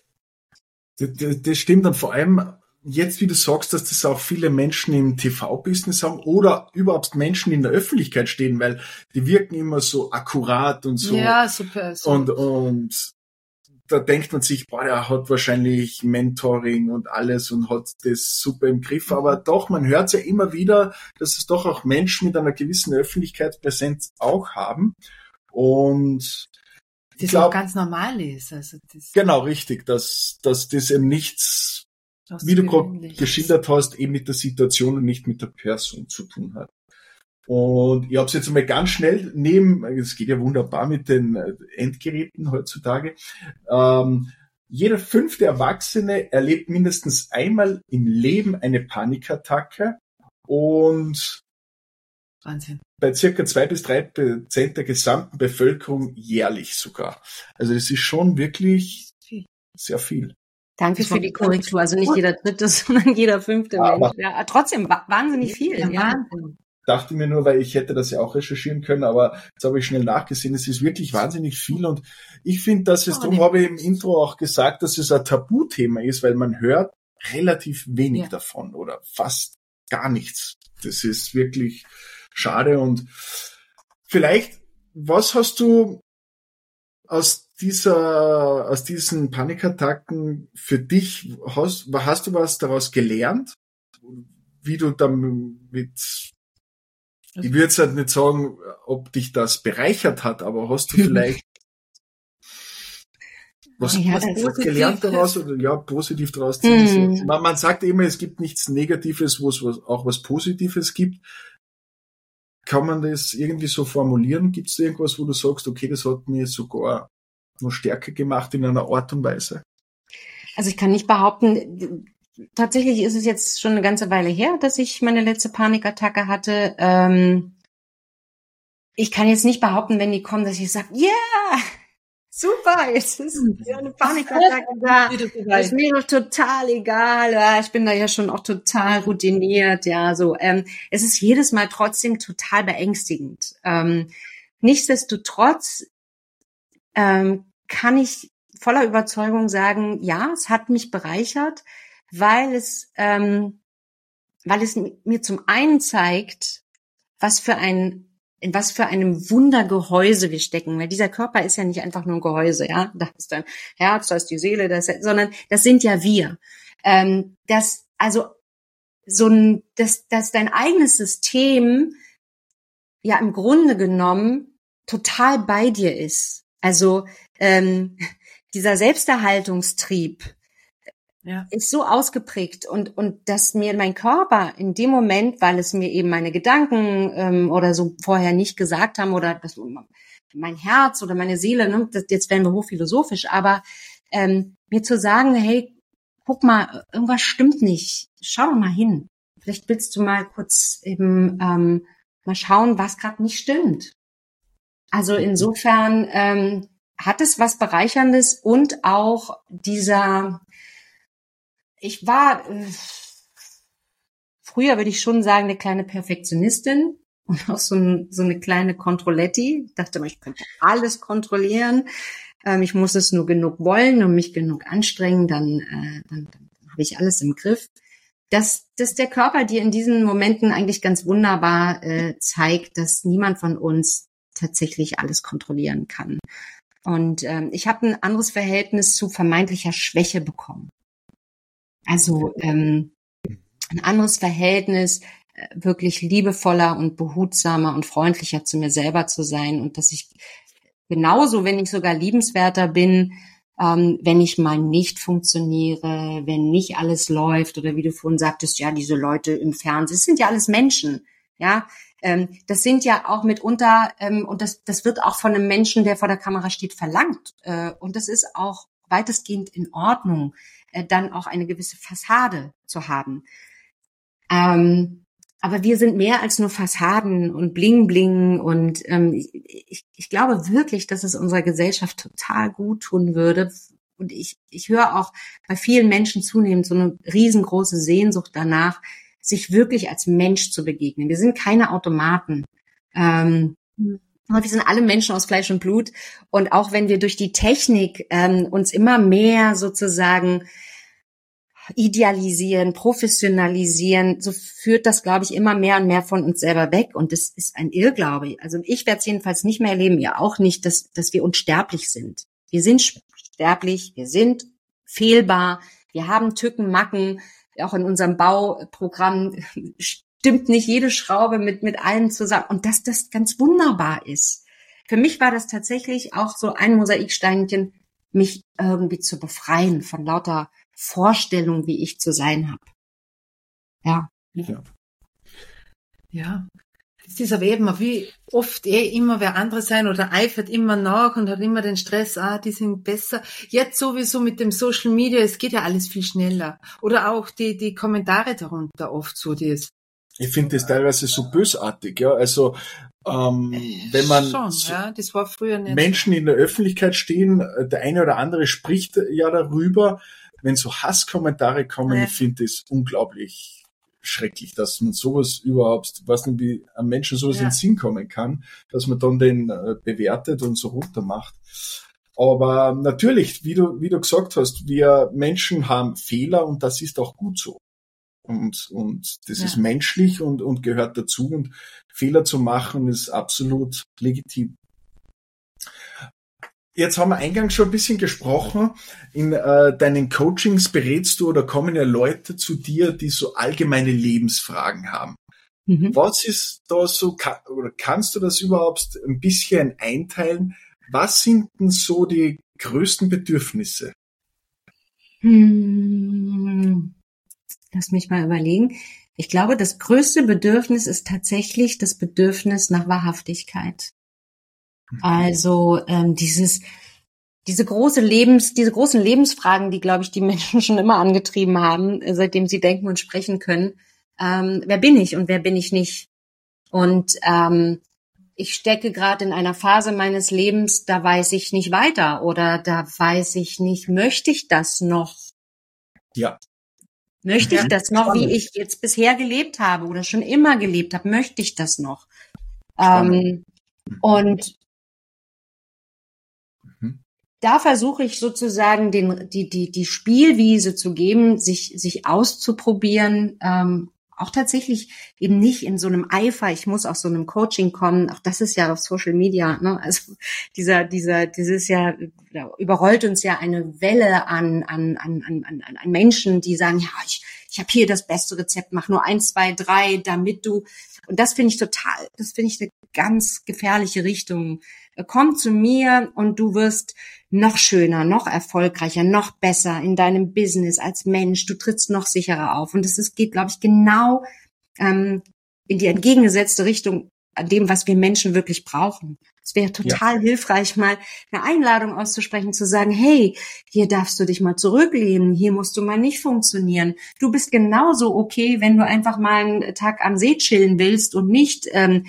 Das stimmt dann vor allem jetzt, wie du sagst, dass das auch viele Menschen im TV-Business haben oder überhaupt Menschen in der Öffentlichkeit stehen, weil die wirken immer so akkurat und so. Ja, super. So. Und da denkt man sich, boah, der hat wahrscheinlich Mentoring und alles und hat das super im Griff. Aber doch, man hört es ja immer wieder, dass es doch auch Menschen mit einer gewissen Öffentlichkeitspräsenz auch haben. Und das auch ganz normal ist. Also das genau, richtig, dass das eben nichts, wie du gerade geschildert hast, eben mit der Situation und nicht mit der Person zu tun hat. Und ich habe es jetzt einmal ganz schnell es geht ja wunderbar mit den Endgeräten heutzutage, jeder 5. Erwachsene erlebt mindestens einmal im Leben eine Panikattacke und Wahnsinn. Bei circa 2-3% der gesamten Bevölkerung jährlich sogar. Also das ist schon wirklich sehr viel. Danke für die Korrektur. Also nicht jeder 3., sondern jeder 5. Mensch. Ja, trotzdem wahnsinnig viel. Ja. Wahnsinn. Dachte mir nur, weil ich hätte das ja auch recherchieren können, aber jetzt habe ich schnell nachgesehen, es ist wirklich wahnsinnig viel und ich finde, dass es, darum habe ich im Intro auch gesagt, dass es ein Tabuthema ist, weil man hört relativ wenig davon oder fast gar nichts. Das ist wirklich schade und vielleicht, was hast du aus diesen Panikattacken für dich, hast du was daraus gelernt? Wie du damit, ich würde jetzt halt nicht sagen, ob dich das bereichert hat, aber hast du vielleicht was gelernt daraus oder positiv daraus ziehen? Man sagt immer, es gibt nichts Negatives, wo es auch was Positives gibt. Kann man das irgendwie so formulieren? Gibt es irgendwas, wo du sagst, okay, das hat mir sogar noch stärker gemacht in einer Art und Weise? Also ich kann nicht behaupten, tatsächlich ist es jetzt schon eine ganze Weile her, dass ich meine letzte Panikattacke hatte. Ich kann jetzt nicht behaupten, wenn die kommen, dass ich sage, yeah, super, jetzt ist eine Panikattacke da. Ist mir doch total egal. Ja, ich bin da ja schon auch total routiniert. Ja, so. Es ist jedes Mal trotzdem total beängstigend. Nichtsdestotrotz kann ich voller Überzeugung sagen, ja, es hat mich bereichert, weil es mir zum einen zeigt, in was für einem Wundergehäuse wir stecken, weil dieser Körper ist ja nicht einfach nur ein Gehäuse, ja, da ist dein Herz, da ist die Seele, sondern das sind ja wir. Dass dein eigenes System ja im Grunde genommen total bei dir ist. Also dieser Selbsterhaltungstrieb ist so ausgeprägt und dass mir mein Körper in dem Moment, weil es mir eben meine Gedanken oder so vorher nicht gesagt haben oder das, mein Herz oder meine Seele, ne, jetzt werden wir hochphilosophisch, aber mir zu sagen, hey, guck mal, irgendwas stimmt nicht, schau doch mal hin. Vielleicht willst du mal kurz eben mal schauen, was gerade nicht stimmt. Also insofern hat es was Bereicherndes und auch ich war früher, würde ich schon sagen, eine kleine Perfektionistin und auch so eine kleine Controletti. Ich dachte mal, ich könnte alles kontrollieren. Ich muss es nur genug wollen und mich genug anstrengen, dann habe ich alles im Griff. Dass der Körper dir in diesen Momenten eigentlich ganz wunderbar zeigt, dass niemand von uns tatsächlich alles kontrollieren kann. Und ich habe ein anderes Verhältnis zu vermeintlicher Schwäche bekommen. Also ein anderes Verhältnis, wirklich liebevoller und behutsamer und freundlicher zu mir selber zu sein und dass ich genauso, wenn ich sogar liebenswerter bin, wenn ich mal nicht funktioniere, wenn nicht alles läuft oder wie du vorhin sagtest, ja, diese Leute im Fernsehen, es sind ja alles Menschen, ja, Das sind ja auch mitunter, und das wird auch von einem Menschen, der vor der Kamera steht, verlangt. Und das ist auch weitestgehend in Ordnung, dann auch eine gewisse Fassade zu haben. Aber wir sind mehr als nur Fassaden und Bling Bling und ich glaube wirklich, dass es unserer Gesellschaft total gut tun würde. Und ich höre auch bei vielen Menschen zunehmend so eine riesengroße Sehnsucht danach, sich wirklich als Mensch zu begegnen. Wir sind keine Automaten. Aber wir sind alle Menschen aus Fleisch und Blut. Und auch wenn wir durch die Technik uns immer mehr sozusagen idealisieren, professionalisieren, so führt das, glaube ich, immer mehr und mehr von uns selber weg. Und das ist ein Irrglaube. Also ich werde es jedenfalls nicht mehr erleben, ihr auch nicht, dass wir unsterblich sind. Wir sind sterblich, wir sind fehlbar, wir haben Tücken, Macken. Auch in unserem Bauprogramm stimmt nicht jede Schraube mit allen zusammen. Und dass das ganz wunderbar ist. Für mich war das tatsächlich auch so ein Mosaiksteinchen, mich irgendwie zu befreien von lauter Vorstellung, wie ich zu sein habe. Ja. Ja. Es ist aber eben wie oft immer wer andere sein oder eifert immer nach und hat immer den Stress, die sind besser. Jetzt sowieso mit dem Social Media, es geht ja alles viel schneller. Oder auch die Kommentare darunter oft so, ich finde das teilweise so bösartig, ja. Also, wenn man schon, ja, das war früher nicht Menschen in der Öffentlichkeit stehen, der eine oder andere spricht ja darüber, wenn so Hasskommentare kommen, ich finde das unglaublich schrecklich, dass man sowas überhaupt, weiß nicht, wie einem Menschen sowas in den Sinn kommen kann, dass man dann den bewertet und so runter macht. Aber natürlich, wie du gesagt hast, wir Menschen haben Fehler und das ist auch gut so. Und das ist menschlich und gehört dazu und Fehler zu machen ist absolut legitim. Jetzt haben wir eingangs schon ein bisschen gesprochen. In deinen Coachings berätst du oder kommen ja Leute zu dir, die so allgemeine Lebensfragen haben. Was ist da so, oder kannst du das überhaupt ein bisschen einteilen? Was sind denn so die größten Bedürfnisse? Lass mich mal überlegen. Ich glaube, das größte Bedürfnis ist tatsächlich das Bedürfnis nach Wahrhaftigkeit. Also diese großen Lebensfragen, die, glaube ich, die Menschen schon immer angetrieben haben, seitdem sie denken und sprechen können. Wer bin ich und wer bin ich nicht? Und ich stecke gerade in einer Phase meines Lebens, da weiß ich nicht weiter oder da weiß ich nicht, möchte ich das noch? Ja. Möchte ich das noch, wie ich jetzt bisher gelebt habe oder schon immer gelebt habe? Möchte ich das noch? Und da versuche ich sozusagen die Spielwiese zu geben, sich auszuprobieren, auch tatsächlich eben nicht in so einem Eifer, ich muss aus so einem Coaching kommen, auch das ist ja auf Social Media, ne? Also dieses ja, überrollt uns ja eine Welle an Menschen, die sagen, ja, ich habe hier das beste Rezept, mach nur 1, 2, 3, damit du, und das finde ich eine ganz gefährliche Richtung. Komm zu mir und du wirst noch schöner, noch erfolgreicher, noch besser in deinem Business als Mensch. Du trittst noch sicherer auf. Und es geht, glaube ich, genau in die entgegengesetzte Richtung an dem, was wir Menschen wirklich brauchen. Es wäre total hilfreich, mal eine Einladung auszusprechen, zu sagen, hey, hier darfst du dich mal zurücklehnen, hier musst du mal nicht funktionieren. Du bist genauso okay, wenn du einfach mal einen Tag am See chillen willst und nicht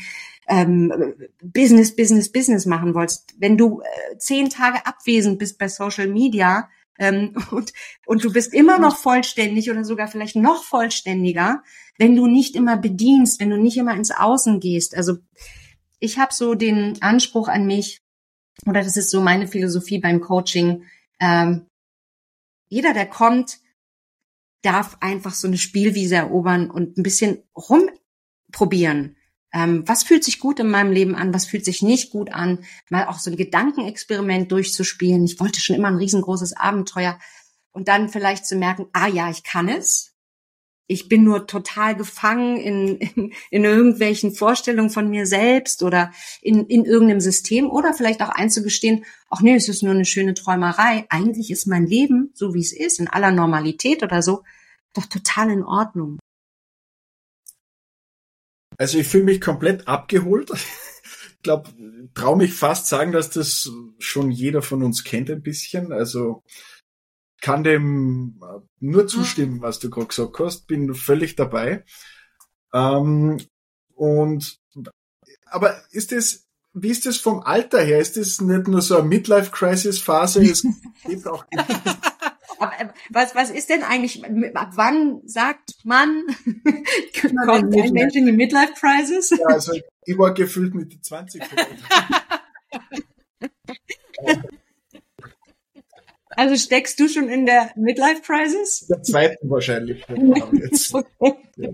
Business machen wolltest. Wenn du 10 Tage abwesend bist bei Social Media und du bist immer noch vollständig oder sogar vielleicht noch vollständiger, wenn du nicht immer bedienst, wenn du nicht immer ins Außen gehst. Also ich habe so den Anspruch an mich, oder das ist so meine Philosophie beim Coaching, jeder, der kommt, darf einfach so eine Spielwiese erobern und ein bisschen rumprobieren. Was fühlt sich gut in meinem Leben an, was fühlt sich nicht gut an, mal auch so ein Gedankenexperiment durchzuspielen. Ich wollte schon immer ein riesengroßes Abenteuer und dann vielleicht zu merken, ich kann es. Ich bin nur total gefangen in irgendwelchen Vorstellungen von mir selbst oder in irgendeinem System oder vielleicht auch einzugestehen, ach nee, es ist nur eine schöne Träumerei. Eigentlich ist mein Leben, so wie es ist, in aller Normalität oder so, doch total in Ordnung. Also ich fühle mich komplett abgeholt. Ich glaube, traue mich fast sagen, dass das schon jeder von uns kennt ein bisschen. Also kann dem nur zustimmen, was du gerade gesagt hast. Bin völlig dabei. Aber wie ist das vom Alter her? Ist das nicht nur so eine Midlife-Crisis-Phase? Es gibt auch Aber was ist denn eigentlich, ab wann sagt man, kommt ein Mensch in die Midlife-Crisis? Ja, also ich war gefühlt mit den 20. Also steckst du schon in der Midlife-Crisis? Der zweiten wahrscheinlich. Jetzt. Okay.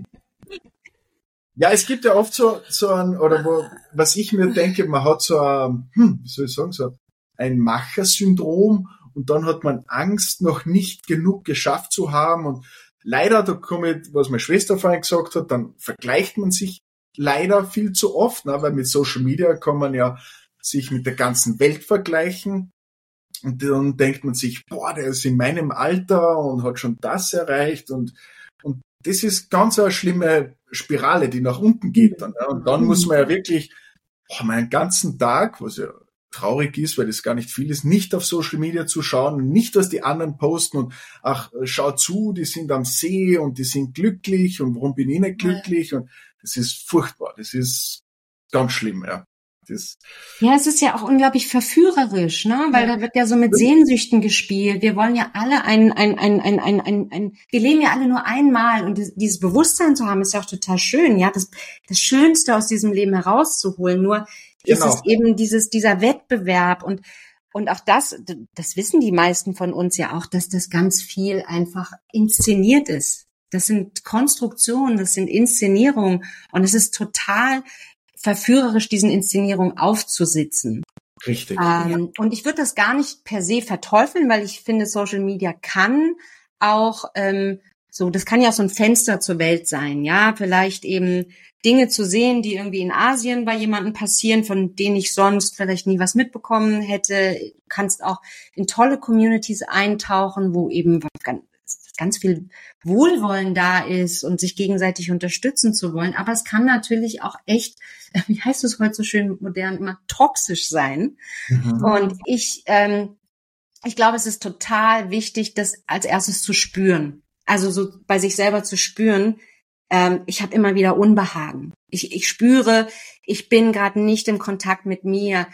Ja, es gibt ja oft so ein, oder was ich mir denke, man hat so ein, wie soll ich sagen, so ein Macher-Syndrom und dann hat man Angst, noch nicht genug geschafft zu haben und leider, da komme ich, was meine Schwester vorhin gesagt hat, dann vergleicht man sich leider viel zu oft, ne, weil mit Social Media kann man ja sich mit der ganzen Welt vergleichen und dann denkt man sich, boah, der ist in meinem Alter und hat schon das erreicht und das ist ganz eine schlimme Spirale, die nach unten geht dann. Ja. Und dann muss man ja wirklich meinen ganzen Tag, was ja traurig ist, weil das gar nicht viel ist, nicht auf Social Media zu schauen, nicht, was die anderen posten und ach, schau zu, die sind am See und die sind glücklich und warum bin ich nicht glücklich? Und das ist furchtbar, das ist ganz schlimm, ja. Ja, es ist ja auch unglaublich verführerisch, ne? Weil da wird ja so mit Sehnsüchten gespielt. Wir wollen ja alle wir leben ja alle nur einmal und dieses Bewusstsein zu haben, ist ja auch total schön, ja, das Schönste aus diesem Leben herauszuholen. Nur ist es eben dieser Wettbewerb und auch das wissen die meisten von uns ja auch, dass das ganz viel einfach inszeniert ist. Das sind Konstruktionen, das sind Inszenierungen und es ist total verführerisch, diesen Inszenierungen aufzusitzen. Richtig. Und ich würde das gar nicht per se verteufeln, weil ich finde, Social Media kann auch das kann ja auch so ein Fenster zur Welt sein, ja, vielleicht eben Dinge zu sehen, die irgendwie in Asien bei jemandem passieren, von denen ich sonst vielleicht nie was mitbekommen hätte. Du kannst auch in tolle Communities eintauchen, wo eben ganz viel Wohlwollen da ist und sich gegenseitig unterstützen zu wollen. Aber es kann natürlich auch echt, wie heißt es heute so schön modern immer, toxisch sein. Mhm. Und ich glaube, es ist total wichtig, das als erstes zu spüren. Also so bei sich selber zu spüren, ich habe immer wieder Unbehagen. Ich spüre, ich bin gerade nicht im Kontakt mit mir.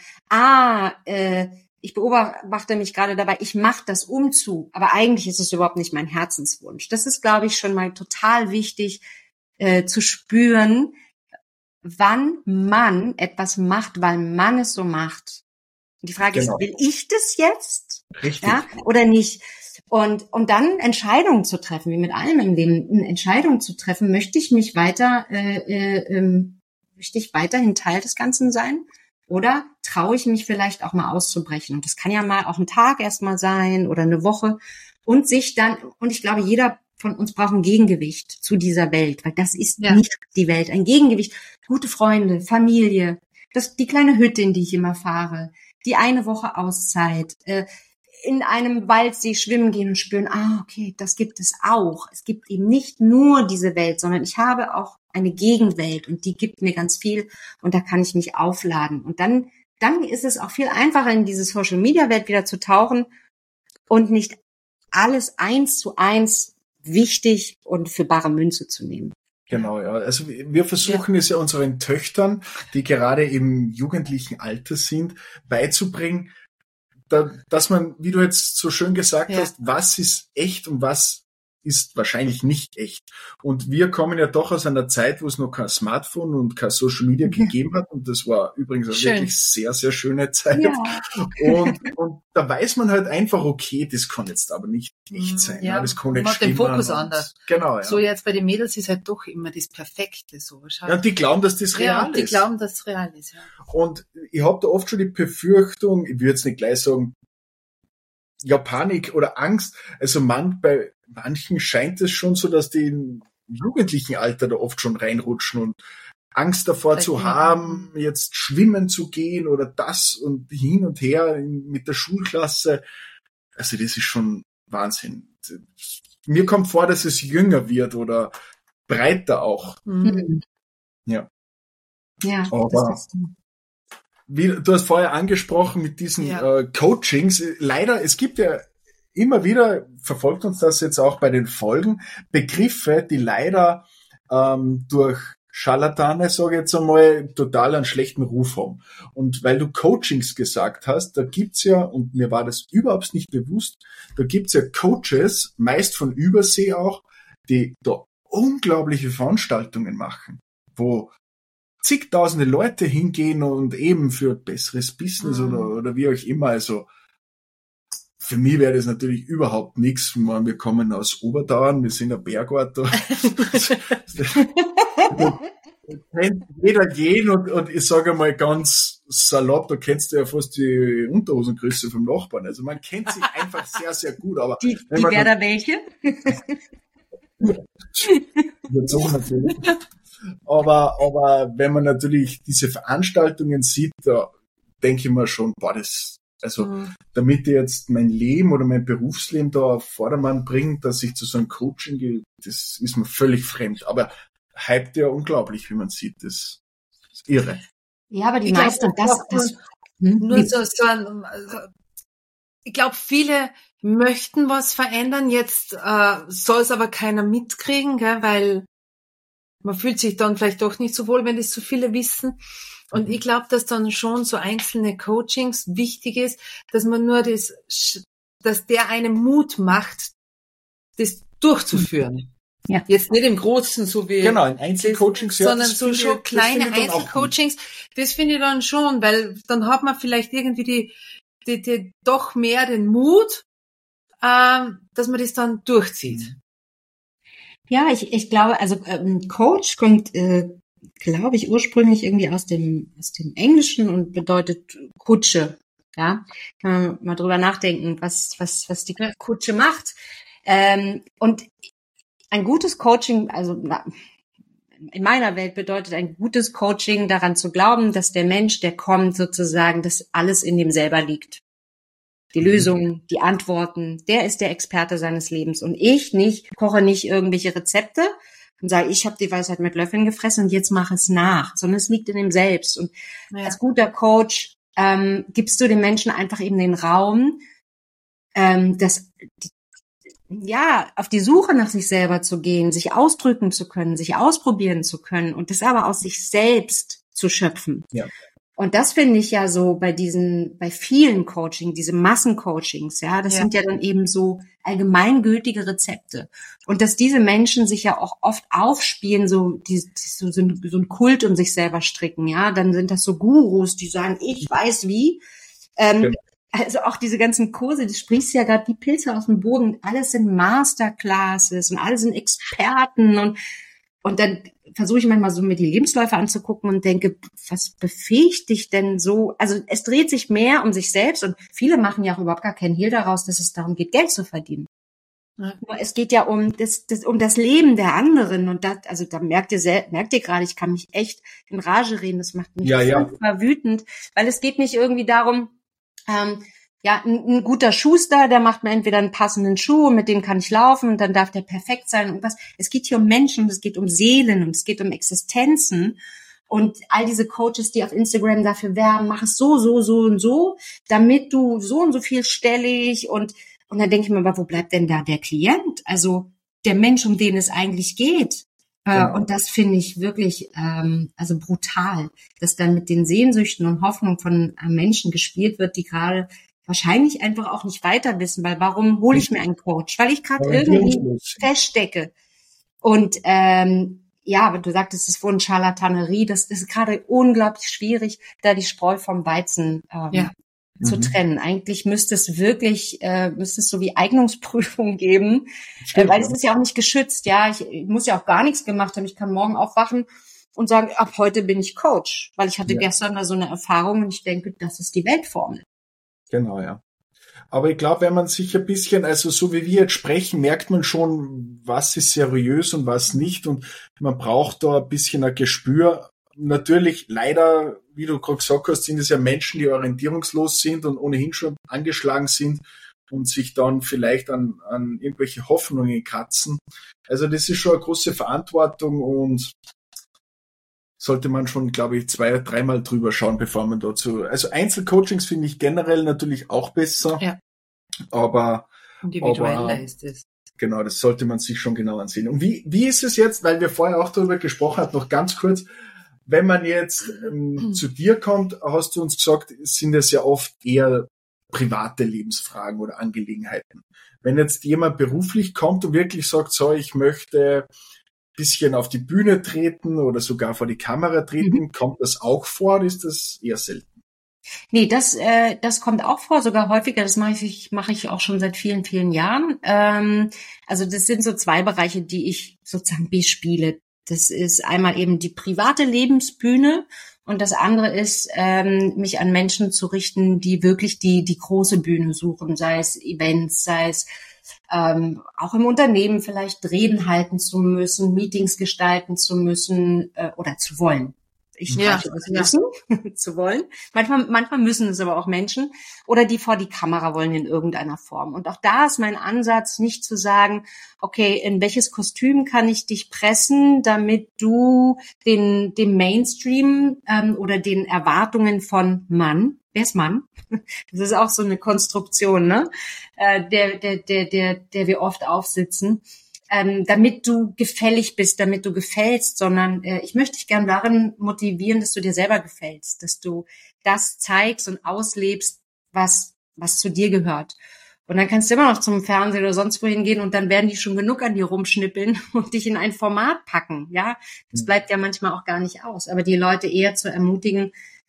Ich beobachte mich gerade dabei, ich mache das umzu, aber eigentlich ist es überhaupt nicht mein Herzenswunsch. Das ist, glaube ich, schon mal total wichtig zu spüren, wann man etwas macht, weil man es so macht. Und die Frage ist, will ich das jetzt? Richtig. Ja, oder nicht? Und dann Entscheidungen zu treffen, wie mit allem im Leben, eine Entscheidung zu treffen, möchte ich weiterhin Teil des Ganzen sein? Oder traue ich mich vielleicht auch mal auszubrechen? Und das kann ja mal auch ein Tag erstmal sein oder eine Woche. Und ich glaube, jeder von uns braucht ein Gegengewicht zu dieser Welt, weil das ist nicht die Welt. Ein Gegengewicht, gute Freunde, Familie, die kleine Hütte, in die ich immer fahre, die eine Woche Auszeit, in einem Waldsee schwimmen gehen und spüren, okay, das gibt es auch. Es gibt eben nicht nur diese Welt, sondern ich habe auch eine Gegenwelt und die gibt mir ganz viel und da kann ich mich aufladen. Und dann ist es auch viel einfacher, in diese Social-Media-Welt wieder zu tauchen und nicht alles 1:1 wichtig und für bare Münze zu nehmen. Genau, ja. Also wir versuchen es ja unseren Töchtern, die gerade im jugendlichen Alter sind, beizubringen, dass man, wie du jetzt so schön gesagt hast, was ist echt und was ist wahrscheinlich nicht echt. Und wir kommen ja doch aus einer Zeit, wo es noch kein Smartphone und kein Social Media gegeben hat. Und das war übrigens eine wirklich sehr, sehr schöne Zeit. Ja. Und da weiß man halt einfach, okay, das kann jetzt aber nicht echt sein. Ja, das kann nicht stimmen. Den Fokus anders. Genau, ja. So jetzt bei den Mädels ist halt doch immer das Perfekte. So. Ja, die glauben, dass das real ist. Die glauben, dass es real ist, ja. Und ich habe da oft schon die Befürchtung, ich würde jetzt nicht gleich sagen, ja, Panik oder Angst. Also bei manchen scheint es schon so, dass die im jugendlichen Alter da oft schon reinrutschen und Angst davor zu haben, jetzt schwimmen zu gehen oder das und hin und her mit der Schulklasse. Also das ist schon Wahnsinn. Mir kommt vor, dass es jünger wird oder breiter auch. Mhm. Ja. Ja, Aber wie du hast vorher angesprochen mit diesen Coachings, leider, es gibt ja immer wieder, verfolgt uns das jetzt auch bei den Folgen, Begriffe, die leider durch Scharlatane, sage ich jetzt einmal, total einen schlechten Ruf haben. Und weil du Coachings gesagt hast, da gibt's ja, und mir war das überhaupt nicht bewusst, da gibt's ja Coaches, meist von Übersee auch, die da unglaubliche Veranstaltungen machen, wo zigtausende Leute hingehen und eben für besseres Business oder wie auch immer. Also für mich wäre das natürlich überhaupt nichts. Wir kommen aus Oberdauern, wir sind ein Bergort da. Kennt jeder jeden und ich sage mal ganz salopp, da kennst du ja fast die Unterhosengröße vom Nachbarn. Also man kennt sich einfach sehr, sehr gut. Aber die wäre da welche? So natürlich. Aber wenn man natürlich diese Veranstaltungen sieht, da denke ich mir schon, damit ich jetzt mein Leben oder mein Berufsleben da auf Vordermann bringe, dass ich zu so einem Coaching gehe, das ist mir völlig fremd. Aber hypt ja unglaublich, wie man sieht. Das ist irre. Ja, aber die meisten, ich glaube, viele möchten was verändern, jetzt soll es aber keiner mitkriegen, gell, weil man fühlt sich dann vielleicht doch nicht so wohl, wenn das zu viele wissen. Und ich glaube, dass dann schon so einzelne Coachings wichtig ist, dass man nur dass der einem Mut macht, das durchzuführen. Ja. Jetzt nicht im Großen, so wie genau, in Einzelcoachings, sondern so schon kleine Einzelcoachings. Das finde ich dann schon, weil dann hat man vielleicht irgendwie die doch mehr den Mut, dass man das dann durchzieht. Ja, ich glaube, also Coach kommt, glaube ich, ursprünglich irgendwie aus dem Englischen und bedeutet Kutsche. Ja, kann man mal drüber nachdenken, was die Kutsche macht. Und ein gutes Coaching, also in meiner Welt bedeutet ein gutes Coaching daran zu glauben, dass der Mensch, der kommt, sozusagen, dass alles in dem selber liegt. Die Lösungen, die Antworten, der ist der Experte seines Lebens. Und ich koche nicht irgendwelche Rezepte und sage, ich habe die Weisheit mit Löffeln gefressen und jetzt mache es nach, sondern es liegt in ihm selbst. Und als guter Coach gibst du den Menschen einfach eben den Raum, auf die Suche nach sich selber zu gehen, sich ausdrücken zu können, sich ausprobieren zu können und das aber aus sich selbst zu schöpfen. Ja. Und das finde ich ja so bei vielen Coaching, diese Massencoachings, ja, das sind ja dann eben so allgemeingültige Rezepte. Und dass diese Menschen sich ja auch oft aufspielen, so ein Kult um sich selber stricken, ja, dann sind das so Gurus, die sagen, ich weiß wie. Also auch diese ganzen Kurse, du sprichst ja gerade die Pilze aus dem Boden, alles sind Masterclasses und alle sind Experten und dann versuche ich manchmal so mir die Lebensläufe anzugucken und denke, was befähigt dich denn so? Also es dreht sich mehr um sich selbst und viele machen ja auch überhaupt gar keinen Hehl daraus, dass es darum geht, Geld zu verdienen. Ja. Es geht ja um das Leben der anderen und da merkt ihr gerade, ich kann mich echt in Rage reden, das macht mich furchtbar wütend, weil es geht nicht irgendwie darum, ein guter Schuster, der macht mir entweder einen passenden Schuh, mit dem kann ich laufen und dann darf der perfekt sein und was. Es geht hier um Menschen, es geht um Seelen und es geht um Existenzen und all diese Coaches, die auf Instagram dafür werben, mach es so und so, damit du so und so viel stellig und dann denke ich mir, aber wo bleibt denn da der Klient? Also der Mensch, um den es eigentlich geht. Und das finde ich wirklich brutal, dass dann mit den Sehnsüchten und Hoffnungen von Menschen gespielt wird, die gerade wahrscheinlich einfach auch nicht weiter wissen, weil warum hole ich mir einen Coach? Weil ich gerade irgendwie feststecke. Und aber du sagtest, es wurde Scharlatanerie, das ist gerade unglaublich schwierig, da die Spreu vom Weizen zu trennen. Eigentlich müsste es wirklich, so wie Eignungsprüfung geben, weil es ist ja auch nicht geschützt, ja. Ich muss ja auch gar nichts gemacht haben. Ich kann morgen aufwachen und sagen, ab heute bin ich Coach, weil ich hatte gestern da so eine Erfahrung und ich denke, das ist die Weltformel. Genau, ja. Aber ich glaube, wenn man sich ein bisschen, also so wie wir jetzt sprechen, merkt man schon, was ist seriös und was nicht und man braucht da ein bisschen ein Gespür. Natürlich, leider, wie du gerade gesagt hast, sind es ja Menschen, die orientierungslos sind und ohnehin schon angeschlagen sind und sich dann vielleicht an irgendwelche Hoffnungen kratzen. Also das ist schon eine große Verantwortung und sollte man schon, glaube ich, 2- oder 3-mal drüber schauen, bevor man dazu, also Einzelcoachings finde ich generell natürlich auch besser, Ja. aber Individueller ist es. genau, das sollte man sich schon genau ansehen. Und wie ist es jetzt, weil wir vorher auch darüber gesprochen haben, noch ganz kurz, wenn man jetzt zu dir kommt, hast du uns gesagt, sind es ja oft eher private Lebensfragen oder Angelegenheiten. Wenn jetzt jemand beruflich kommt und wirklich sagt, so, ich möchte ein bisschen auf die Bühne treten oder sogar vor die Kamera treten, kommt das auch vor oder ist das eher selten? Nee, das kommt auch vor, sogar häufiger. Das mache ich auch schon seit vielen, vielen Jahren. Also das sind so 2 Bereiche, die ich sozusagen bespiele. Das ist einmal eben die private Lebensbühne und das andere ist, mich an Menschen zu richten, die wirklich die große Bühne suchen, sei es Events, sei es auch im Unternehmen vielleicht Reden halten zu müssen, Meetings gestalten zu müssen oder zu wollen. Ich streiche das müssen, zu wollen. Manchmal müssen es aber auch Menschen oder die vor die Kamera wollen in irgendeiner Form. Und auch da ist mein Ansatz, nicht zu sagen, okay, in welches Kostüm kann ich dich pressen, damit du dem Mainstream oder den Erwartungen von Mann, wer ist Mann? Das ist auch so eine Konstruktion, ne? Der wir oft aufsitzen. Damit du gefällig bist, damit du gefällst, sondern ich möchte dich gern darin motivieren, dass du dir selber gefällst, dass du das zeigst und auslebst, was zu dir gehört. Und dann kannst du immer noch zum Fernsehen oder sonst wohin gehen und dann werden die schon genug an dir rumschnippeln und dich in ein Format packen, ja. Das bleibt ja manchmal auch gar nicht aus, aber die Leute eher zu ermutigen,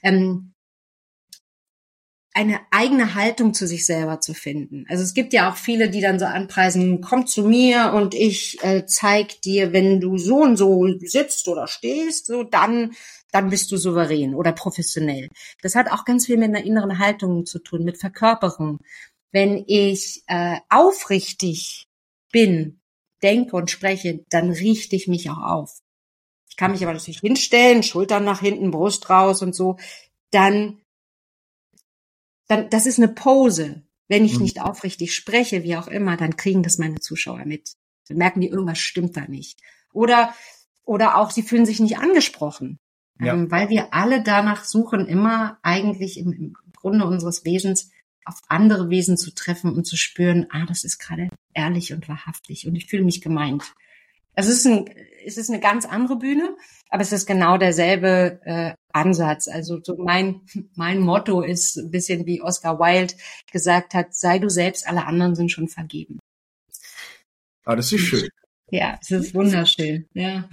eine eigene Haltung zu sich selber zu finden. Also es gibt ja auch viele, die dann so anpreisen, komm zu mir und ich zeig dir, wenn du so und so sitzt oder stehst, so dann bist du souverän oder professionell. Das hat auch ganz viel mit einer inneren Haltung zu tun, mit Verkörperung. Wenn ich aufrichtig bin, denke und spreche, dann richte ich mich auch auf. Ich kann mich aber natürlich hinstellen, Schultern nach hinten, Brust raus und so, dann das ist eine Pose. Wenn ich nicht aufrichtig spreche, wie auch immer, dann kriegen das meine Zuschauer mit. Dann merken die, irgendwas stimmt da nicht. Oder auch, sie fühlen sich nicht angesprochen. Ja. Weil wir alle danach suchen, immer eigentlich im Grunde unseres Wesens auf andere Wesen zu treffen und zu spüren, das ist gerade ehrlich und wahrhaftig und ich fühle mich gemeint. Also es ist eine ganz andere Bühne, aber es ist genau derselbe Ansatz. Also so mein Motto ist ein bisschen wie Oscar Wilde gesagt hat, sei du selbst, alle anderen sind schon vergeben. Das ist schön. Ja, es ist wunderschön, ja.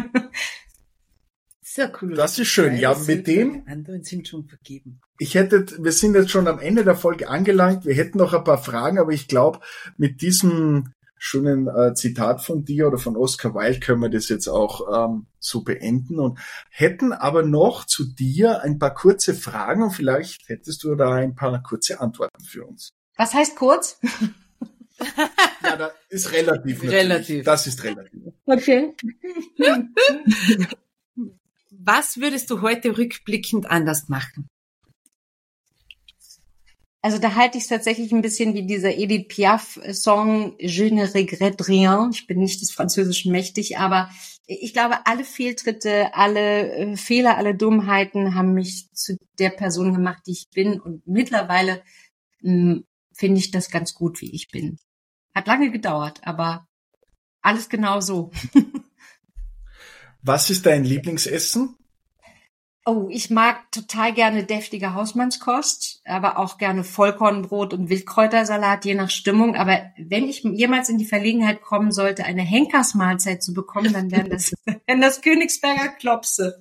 Sehr cool. Das ist schön. Ja, mit dem. Anderen sind schon vergeben. Wir sind jetzt schon am Ende der Folge angelangt. Wir hätten noch ein paar Fragen, aber ich glaube, mit diesem schönen Zitat von dir oder von Oscar Wilde können wir das jetzt auch so beenden und hätten aber noch zu dir ein paar kurze Fragen und vielleicht hättest du da ein paar kurze Antworten für uns. Was heißt kurz? Ja, das ist relativ. Natürlich. Relativ. Das ist relativ. Okay. Was würdest du heute rückblickend anders machen? Also da halte ich es tatsächlich ein bisschen wie dieser Edith Piaf-Song Je ne regrette rien. Ich bin nicht des Französischen mächtig, aber ich glaube, alle Fehltritte, alle Fehler, alle Dummheiten haben mich zu der Person gemacht, die ich bin. Und mittlerweile finde ich das ganz gut, wie ich bin. Hat lange gedauert, aber alles genau so. Was ist dein Lieblingsessen? Oh, ich mag total gerne deftige Hausmannskost, aber auch gerne Vollkornbrot und Wildkräutersalat, je nach Stimmung. Aber wenn ich jemals in die Verlegenheit kommen sollte, eine Henkersmahlzeit zu bekommen, dann wären das Königsberger Klopse.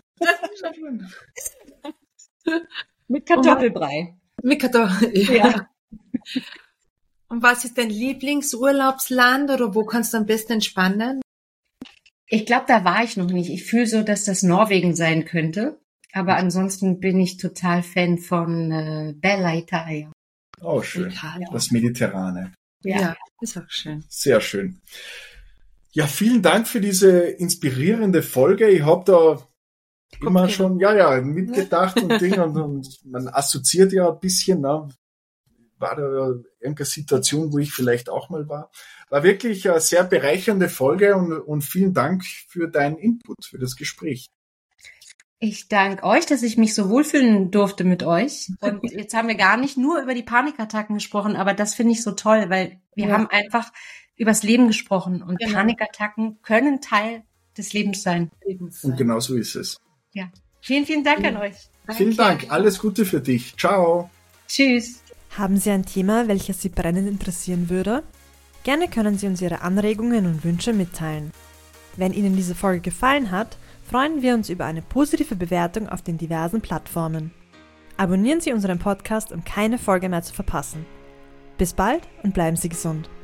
Mit Kartoffelbrei. Mit Kartoffelbrei, ja. Und was ist dein Lieblingsurlaubsland oder wo kannst du am besten entspannen? Ich glaube, da war ich noch nicht. Ich fühle so, dass das Norwegen sein könnte. Aber ansonsten bin ich total Fan von Bella Italia. Oh, schön. Italia. Das Mediterrane. Ja, ist auch schön. Sehr schön. Ja, vielen Dank für diese inspirierende Folge. Ich habe da immer schon mitgedacht und Dinge und man assoziiert ja ein bisschen, ne? War da irgendeine Situation, wo ich vielleicht auch mal war. War wirklich eine sehr bereichernde Folge und vielen Dank für deinen Input, für das Gespräch. Ich danke euch, dass ich mich so wohlfühlen durfte mit euch. Und jetzt haben wir gar nicht nur über die Panikattacken gesprochen, aber das finde ich so toll, weil wir haben einfach übers Leben gesprochen und Panikattacken können Teil des Lebens sein. Und genau so ist es. Ja. Vielen, vielen Dank an euch. Vielen Dank. Alles Gute für dich. Ciao. Tschüss. Haben Sie ein Thema, welches Sie brennend interessieren würde? Gerne können Sie uns Ihre Anregungen und Wünsche mitteilen. Wenn Ihnen diese Folge gefallen hat, freuen wir uns über eine positive Bewertung auf den diversen Plattformen. Abonnieren Sie unseren Podcast, um keine Folge mehr zu verpassen. Bis bald und bleiben Sie gesund.